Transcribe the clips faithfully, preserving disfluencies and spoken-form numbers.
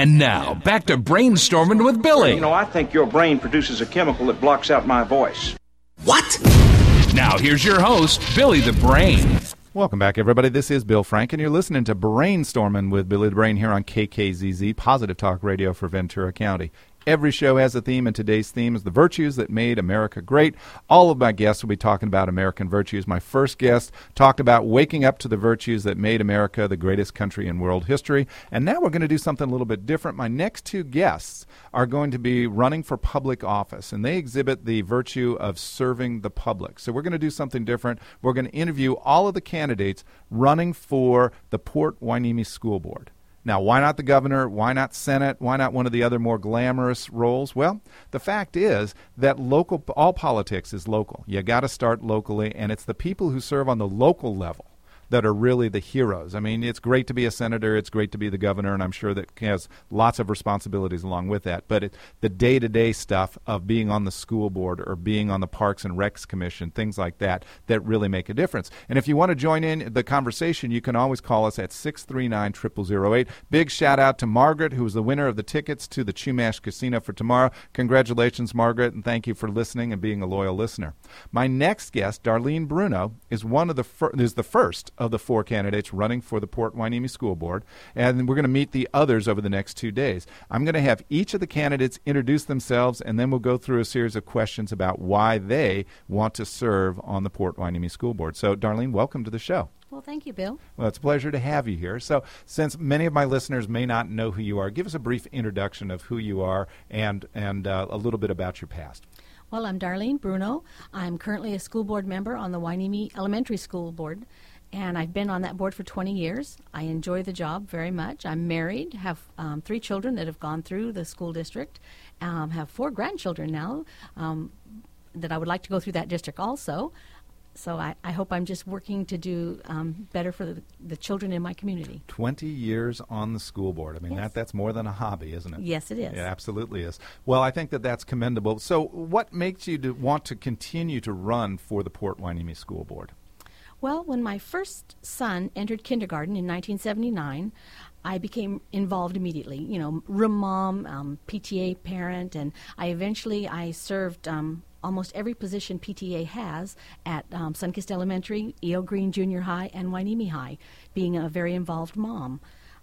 And now, back to Brainstorming with Billy. You know, I think your brain produces a chemical that blocks out my voice. What? Now, here's your host, Billy the Brain. Welcome back, everybody. This is Bill Frank, and you're listening to Brainstorming with Billy the Brain here on K K Z Z, Positive Talk Radio for Ventura County. Every show has a theme, and today's theme is the virtues that made America great. All of my guests will be talking about American virtues. My first guest talked about waking up to the virtues that made America the greatest country in world history. And now we're going to do something a little bit different. My next two guests are going to be running for public office, and they exhibit the virtue of serving the public. So we're going to do something different. We're going to interview all of the candidates running for the Port Hueneme School Board. Now, why not the governor? Why not Senate? Why not one of the other more glamorous roles? Well, the fact is that local, all politics is local. You got to start locally, and it's the people who serve on the local level that are really the heroes. I mean, it's great to be a senator, it's great to be the governor, and I'm sure that has lots of responsibilities along with that. But it, the day-to-day stuff of being on the school board or being on the Parks and Recs Commission, things like that, that really make a difference. And if you want to join in the conversation, you can always call us at six three nine, zero zero zero eight. Big shout-out to Margaret, who is the winner of the tickets to the Chumash Casino for tomorrow. Congratulations, Margaret, and thank you for listening and being a loyal listener. My next guest, Darlene Bruno, is one of the fir- is the first of the four candidates running for the Port Hueneme School Board, and we're going to meet the others over the next two days. I'm going to have each of the candidates introduce themselves, and then we'll go through a series of questions about why they want to serve on the Port Hueneme School Board. So, Darlene, welcome to the show. Well, thank you, Bill. Well, it's a pleasure to have you here. So, since many of my listeners may not know who you are, give us a brief introduction of who you are and, and uh, a little bit about your past. Well, I'm Darlene Bruno. I'm currently a school board member on the Hueneme Elementary School Board, and I've been on that board for twenty years. I enjoy the job very much. I'm married, have um, three children that have gone through the school district, um, have four grandchildren now um, that I would like to go through that district also. So I, I hope I'm just working to do um, better for the, the children in my community. twenty years on the school board. I mean, yes. that that's more than a hobby, isn't it? Yes, it is. It absolutely is. Well, I think that that's commendable. So what makes you to want to continue to run for the Port Hueneme School Board? Well, when my first son entered kindergarten in nineteen seventy-nine, I became involved immediately. You know, room mom, um, P T A parent, and I eventually I served um, almost every position P T A has at um, Sunkist Elementary, E O Green Junior High, and Hueneme High, being a very involved mom.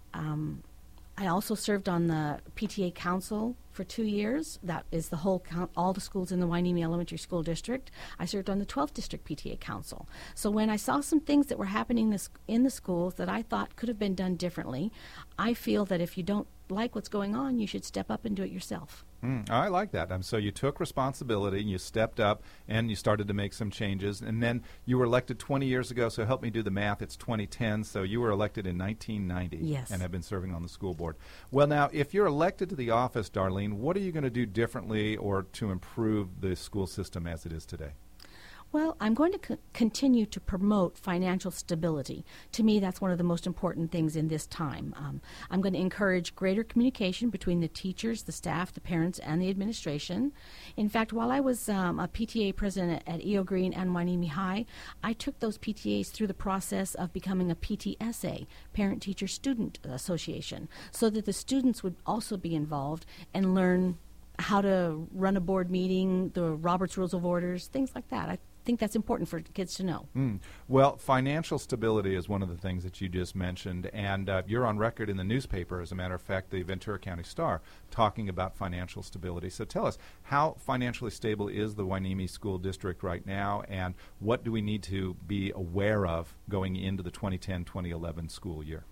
Um, I also served on the P T A council for two years. That is the whole count, all the schools in the Hueneme Elementary School District. I served on the twelfth District P T A council. So when I saw some things that were happening this, in the schools that I thought could have been done differently, I feel that if you don't like what's going on, you should step up and do it yourself. Mm, I like that. Um, so you took responsibility, and you stepped up, and you started to make some changes. And then you were elected twenty years ago, so help me do the math. It's twenty ten, so you were elected in nineteen ninety. Yes. And have been serving on the school board. Well, now, if you're elected to the office, Darlene, what are you going to do differently or to improve the school system as it is today? Well, I'm going to co- continue to promote financial stability. To me, that's one of the most important things in this time. Um, I'm going to encourage greater communication between the teachers, the staff, the parents, and the administration. In fact, while I was um, a P T A president at E O Green and Hueneme High, I took those P T As through the process of becoming a P T S A, Parent Teacher Student Association, so that the students would also be involved and learn how to run a board meeting, the Robert's Rules of Orders, things like that. I think that's important for kids to know. Mm. Well, financial stability is one of the things that you just mentioned, and uh, you're on record in the newspaper, as a matter of fact, the Ventura County Star, talking about financial stability. So tell us, how financially stable is the Hueneme School District right now, and what do we need to be aware of going into the twenty ten twenty eleven school year?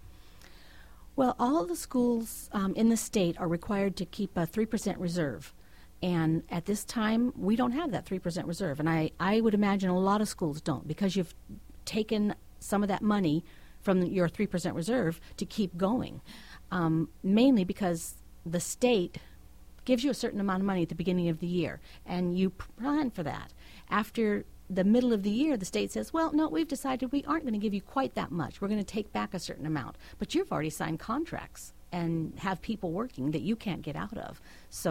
Well, all of the schools um, in the state are required to keep a three percent reserve. And at this time, we don't have that three percent reserve. And I, I would imagine a lot of schools don't, because you've taken some of that money from your three percent reserve to keep going, um, mainly because the state gives you a certain amount of money at the beginning of the year, and you plan for that. After the middle of the year, the state says, well, no, we've decided we aren't going to give you quite that much. We're going to take back a certain amount. But you've already signed contracts and have people working that you can't get out of. So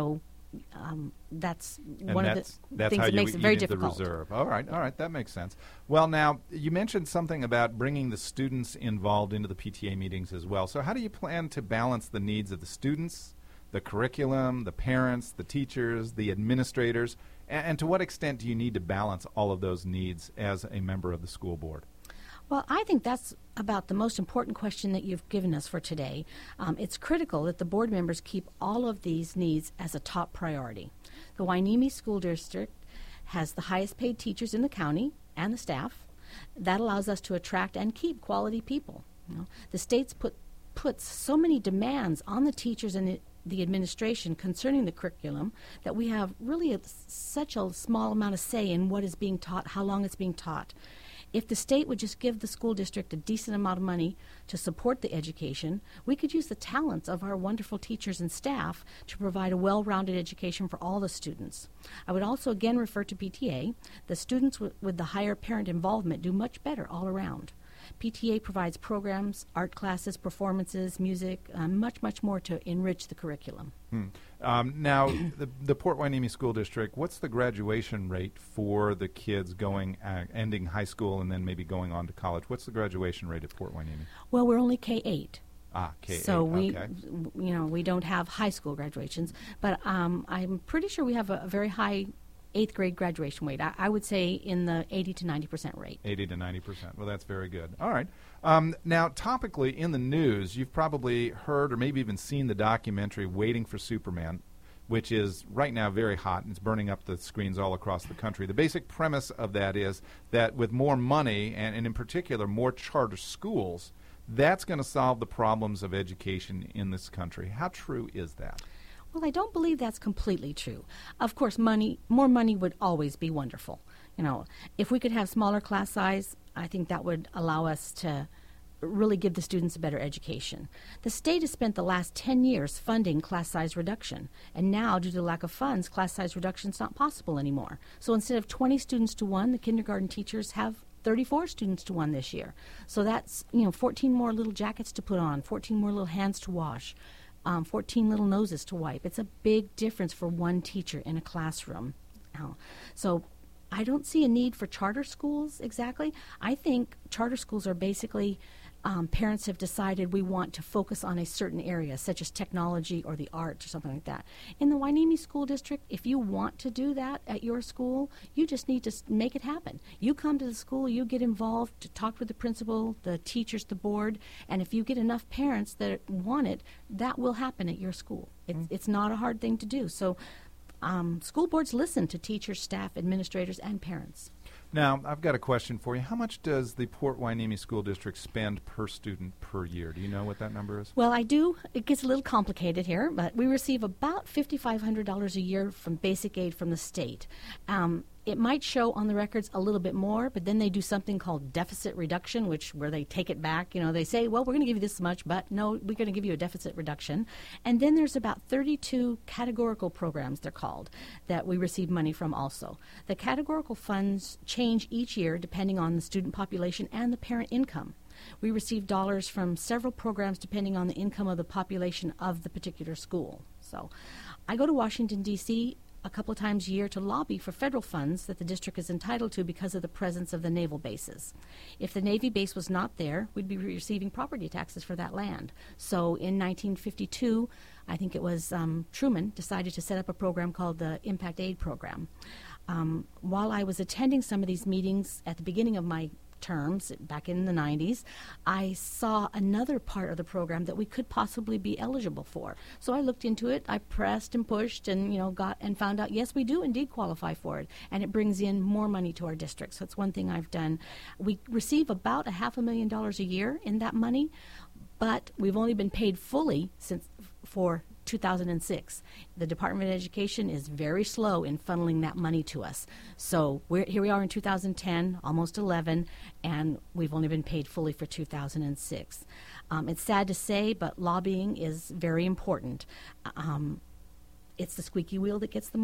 um, that's And one that's, of the that's things how that you makes it eat very into difficult. the reserve. All right, all right, that makes sense. Well, now, you mentioned something about bringing the students involved into the P T A meetings as well. So how do you plan to balance the needs of the students, the curriculum, the parents, the teachers, the administrators, and, and to what extent do you need to balance all of those needs as a member of the school board? Well, I think that's about the most important question that you've given us for today. Um, it's critical that the board members keep all of these needs as a top priority. The Hueneme School District has the highest paid teachers in the county and the staff. That allows us to attract and keep quality people. You know, the state's put puts so many demands on the teachers and the, the administration concerning the curriculum that we have really a, such a small amount of say in what is being taught, how long it's being taught. If the state would just give the school district a decent amount of money to support the education, we could use the talents of our wonderful teachers and staff to provide a well-rounded education for all the students. I would also again refer to P T A. The students w- with the higher parent involvement do much better all around. P T A provides programs, art classes, performances, music, uh, much, much more to enrich the curriculum. Hmm. Um, now, the, the Port Hueneme School District, what's the graduation rate for the kids going, uh, ending high school and then maybe going on to college? What's the graduation rate at Port Hueneme? Well, we're only K eight. Ah, K eight, So we, okay. w- you know, we don't have high school graduations, but um, I'm pretty sure we have a, a very high eighth grade graduation rate. I, I would say in the eighty to ninety percent rate. eighty to ninety percent. Well, that's very good. All right. Um, now, topically in the news, you've probably heard or maybe even seen the documentary Waiting for Superman, which is right now very hot and it's burning up the screens all across the country. The basic premise of that is that with more money, and, and in particular more charter schools, that's going to solve the problems of education in this country. How true is that? Well, I don't believe that's completely true. Of course, money, more money would always be wonderful. You know, if we could have smaller class size, I think that would allow us to really give the students a better education. The state has spent the last ten years funding class size reduction, and now, due to the lack of funds, class size reduction is not possible anymore. So instead of twenty students to one, the kindergarten teachers have thirty-four students to one this year. So that's, you know, fourteen more little jackets to put on, fourteen more little hands to wash. Um, fourteen little noses to wipe. It's a big difference for one teacher in a classroom. Now, so I don't see a need for charter schools exactly. I think charter schools are basically, um, parents have decided we want to focus on a certain area, such as technology or the arts or something like that. In the Hueneme School District, if you want to do that at your school, you just need to s- make it happen. You come to the school, you get involved, to talk with the principal, the teachers, the board, and if you get enough parents that want it, that will happen at your school. It's, mm-hmm. it's not a hard thing to do. So um, school boards listen to teachers, staff, administrators, and parents. Now, I've got a question for you. How much does the Port Hueneme School District spend per student per year? Do you know what that number is? Well, I do. It gets a little complicated here, but we receive about five thousand five hundred dollars a year from basic aid from the state. Um, it might show on the records a little bit more, but then they do something called deficit reduction, which where they take it back. You know, they say, well, we're going to give you this much, but no, we're going to give you a deficit reduction. And then there's about thirty-two categorical programs, they're called, that we receive money from also. The categorical funds change each year depending on the student population and the parent income. We receive dollars from several programs depending on the income of the population of the particular school. So I go to Washington, D C a couple of times a year to lobby for federal funds that the district is entitled to because of the presence of the naval bases. If the Navy base was not there, we'd be receiving property taxes for that land. So in nineteen fifty-two, I think it was um, Truman decided to set up a program called the Impact Aid Program. Um, while I was attending some of these meetings at the beginning of my terms back in the nineties, I saw another part of the program that we could possibly be eligible for. So I looked into it, I pressed and pushed and, you know, got and found out, yes, we do indeed qualify for it. And it brings in more money to our district. So it's one thing I've done. We receive about a half a million dollars a year in that money, but we've only been paid fully since for two thousand six. The Department of Education is very slow in funneling that money to us. So we're, here we are in two thousand ten, almost eleven, and we've only been paid fully for two thousand six. Um, it's sad to say, but lobbying is very important. Um, it's the squeaky wheel that gets the money.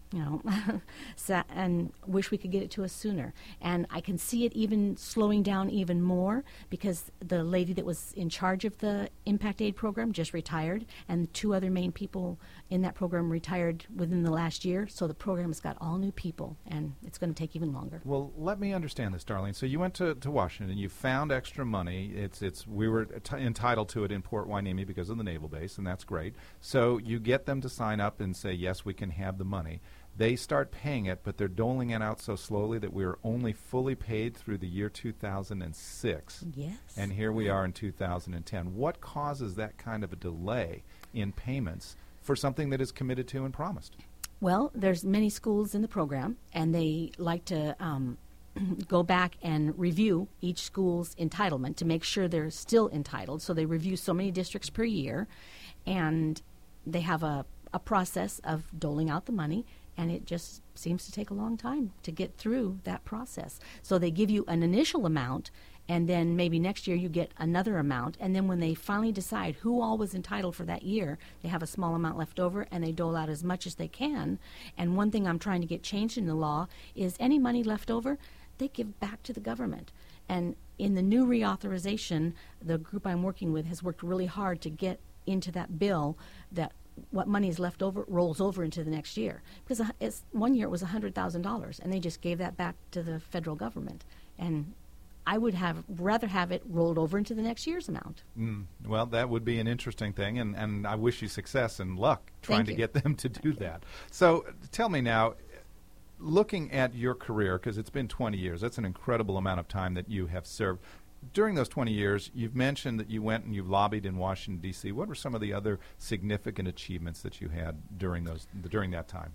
you know, sa- and wish we could get it to us sooner. And I can see it even slowing down even more because the lady that was in charge of the Impact Aid program just retired, and two other main people in that program retired within the last year. So the program has got all new people, and it's going to take even longer. Well, let me understand this, Darlene. So you went to, to Washington, you found extra money. It's it's we were t- entitled to it in Port Hueneme because of the naval base, and that's great. So you get them to sign up and say, yes, we can have the money. They start paying it, but they're doling it out so slowly that we are only fully paid through the year two thousand six. Yes. And here we are in two thousand ten. What causes that kind of a delay in payments for something that is committed to and promised? Well, there's many schools in the program, and they like to um, go back and review each school's entitlement to make sure they're still entitled. So they review so many districts per year, and they have a, a process of doling out the money. And it just seems to take a long time to get through that process. So they give you an initial amount, and then maybe next year you get another amount. And then when they finally decide who all was entitled for that year, they have a small amount left over, and they dole out as much as they can. And one thing I'm trying to get changed in the law is any money left over, they give back to the government. And in the new reauthorization, the group I'm working with has worked really hard to get into that bill that what money is left over rolls over into the next year. Because uh, it's, one year it was one hundred thousand dollars, and they just gave that back to the federal government. And I would have rather have it rolled over into the next year's amount. Mm, well, that would be an interesting thing, and, and I wish you success and luck trying Thank to you. get them to do that. So tell me now, looking at your career, because it's been twenty years, that's an incredible amount of time that you have served. During those twenty years, you've mentioned that you went and you lobbied in Washington, D C What were some of the other significant achievements that you had during those during that time?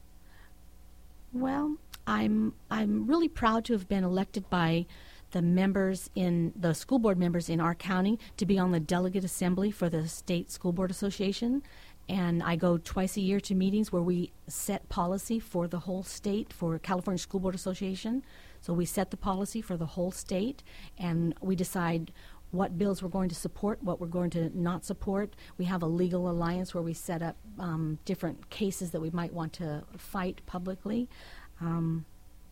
Well, I'm I'm really proud to have been elected by the members in the school board members in our county to be on the delegate assembly for the State School Board Association. And I go twice a year to meetings where we set policy for the whole state for California School Board Association. So we set the policy for the whole state, and we decide what bills we're going to support, what we're going to not support. We have a legal alliance where we set up um, different cases that we might want to fight publicly. Um,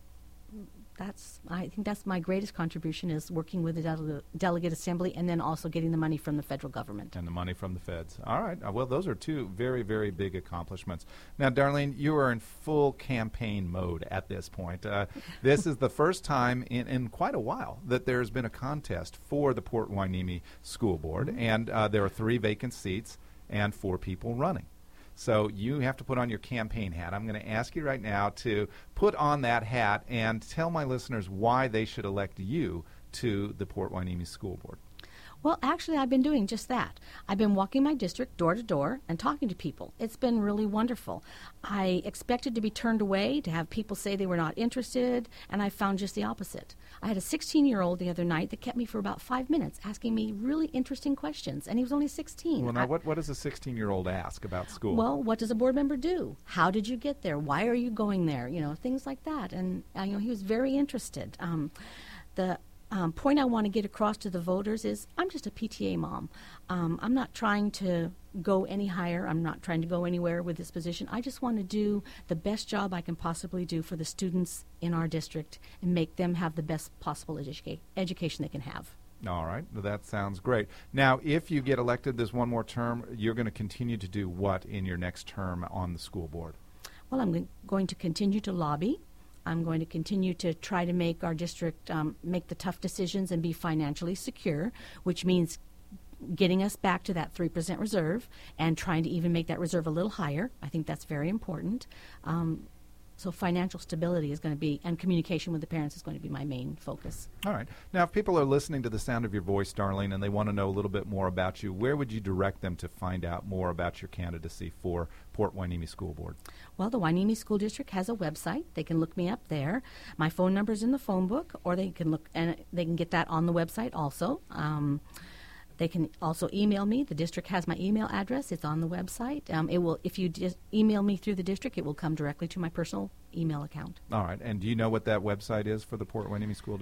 That's I think that's my greatest contribution is working with the delegate, delegate assembly, and then also getting the money from the federal government. And the money from the feds. All right. Uh, well, those are two very, very big accomplishments. Now, Darlene, you are in full campaign mode at this point. Uh, this is the first time in, in quite a while that there's been a contest for the Port Hueneme School Board, mm-hmm. and uh, there are three vacant seats and four people running. So you have to put on your campaign hat. I'm going to ask you right now to put on that hat and tell my listeners why they should elect you to the Port Hueneme School Board. Well, actually, I've been doing just that. I've been walking my district door to door and talking to people. It's been really wonderful. I expected to be turned away, to have people say they were not interested, and I found just the opposite. I had a sixteen-year-old the other night that kept me for about five minutes asking me really interesting questions, and he was only sixteen. Well, now, I, what, what does a sixteen-year-old ask about school? Well, what does a board member do? How did you get there? Why are you going there? You know, things like that. And, uh, you know, he was very interested. Um, the Um, point I want to get across to the voters is I'm just a P T A mom. Um, I'm not trying to go any higher. I'm not trying to go anywhere with this position. I just want to do the best job I can possibly do for the students in our district and make them have the best possible educa- education they can have. All right. Well, that sounds great. Now, if you get elected this one more term, you're going to continue to do what in your next term on the school board? Well, I'm g- going to continue to lobby. I'm going to continue to try to make our district um, make the tough decisions and be financially secure, which means getting us back to that three percent reserve and trying to even make that reserve a little higher. I think that's very important. Um, so financial stability is going to be, and communication with the parents is going to be my main focus. All right. Now, if people are listening to the sound of your voice, Darlene, and they want to know a little bit more about you, where would you direct them to find out more about your candidacy for Port Hueneme School Board? Well, the Hueneme School District has a website. They can look me up there. My phone number's in the phone book, or they can look, and they can get that on the website also. Um, They can also email me. The district has my email address. It's on the website. Um, it will, if you just email me through the district, it will come directly to my personal email account. All right. And do you know what that website is for the Port Hueneme School District?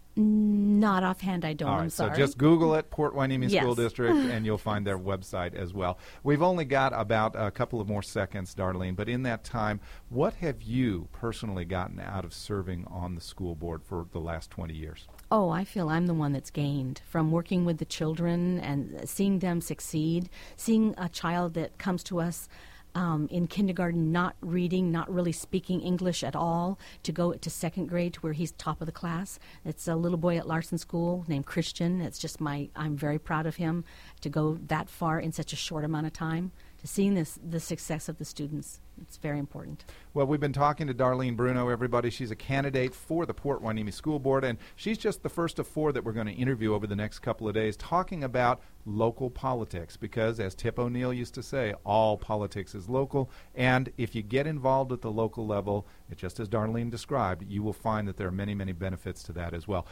Not offhand, I don't. All I'm right, sorry. so just Google it, Port Hueneme Yes. School District, and you'll find their website as well. We've only got about a couple of more seconds, Darlene, but in that time, what have you personally gotten out of serving on the school board for the last twenty years? Oh, I feel I'm the one that's gained from working with the children and seeing them succeed, seeing a child that comes to us um, in kindergarten not reading, not really speaking English at all, to go to second grade to where he's top of the class. It's a little boy at Larson School named Christian. It's just my, I'm very proud of him to go that far in such a short amount of time, to seeing this, the success of the students. It's very important. Well, we've been talking to Darlene Bruno, everybody. She's a candidate for the Port Hueneme School Board, and she's just the first of four that we're going to interview over the next couple of days talking about local politics, because, as Tip O'Neill used to say, all politics is local, and if you get involved at the local level, it, just as Darlene described, you will find that there are many, many benefits to that as well.